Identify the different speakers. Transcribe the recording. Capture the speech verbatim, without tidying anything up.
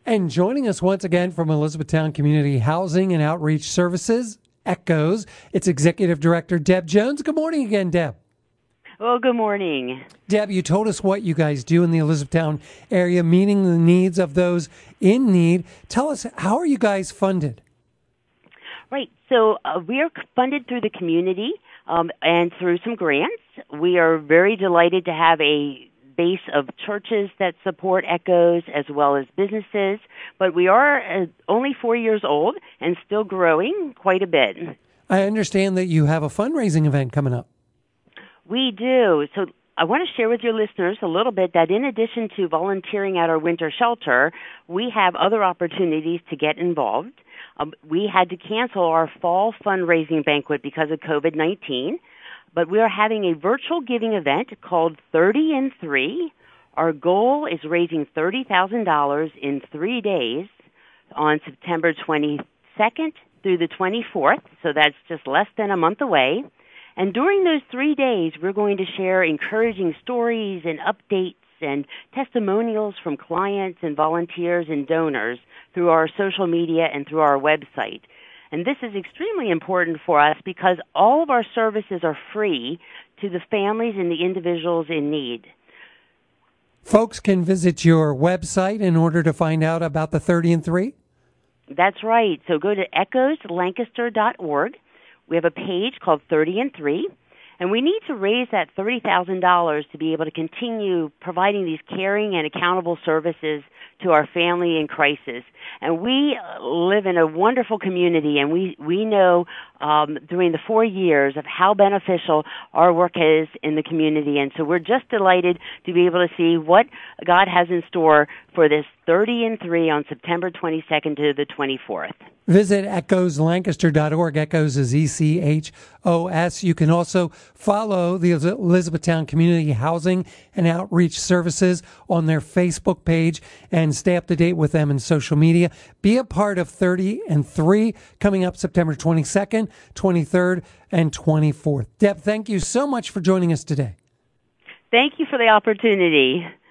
Speaker 1: And joining us once again from Elizabethtown Community Housing and Outreach Services, ECHOS, its Executive Director, Deb Jones. Good morning again, Deb.
Speaker 2: Well, good morning.
Speaker 1: Deb, you told us what you guys do in the Elizabethtown area, meeting the needs of those in need. Tell us, how are you guys funded?
Speaker 2: Right. So uh, we are funded through the community um, and through some grants. We are very delighted to have a base of churches that support ECHOS as well as businesses, but we are uh, only four years old and still growing quite a bit.
Speaker 1: I understand that you have a fundraising event coming up.
Speaker 2: We do. So I want to share with your listeners a little bit that in addition to volunteering at our winter shelter, we have other opportunities to get involved. Um, we had to cancel our fall fundraising banquet because of covid nineteen. But we are having a virtual giving event called thirty and three. Our goal is raising thirty thousand dollars in three days on September twenty-second through the twenty-fourth, so that's just less than a month away. And during those three days, we're going to share encouraging stories and updates and testimonials from clients and volunteers and donors through our social media and through our website. And this is extremely important for us because all of our services are free to the families and the individuals in need.
Speaker 1: Folks can visit your website in order to find out about the thirty and three?
Speaker 2: That's right. So go to echos lancaster dot org. We have a page called thirty and three. And we need to raise that thirty thousand dollars to be able to continue providing these caring and accountable services to our family in crisis. And we live in a wonderful community, and we, we know um, during the four years of how beneficial our work is in the community. And so we're just delighted to be able to see what God has in store for this thirty and three on September twenty-second to the twenty-fourth.
Speaker 1: Visit echos lancaster dot org. ECHOS is E C H O S. You can also follow the Elizabethtown Community Housing and Outreach Services on their Facebook page and stay up to date with them in social media. Be a part of thirty and three coming up September twenty-second, twenty-third, and twenty-fourth. Deb, thank you so much for joining us today.
Speaker 2: Thank you for the opportunity.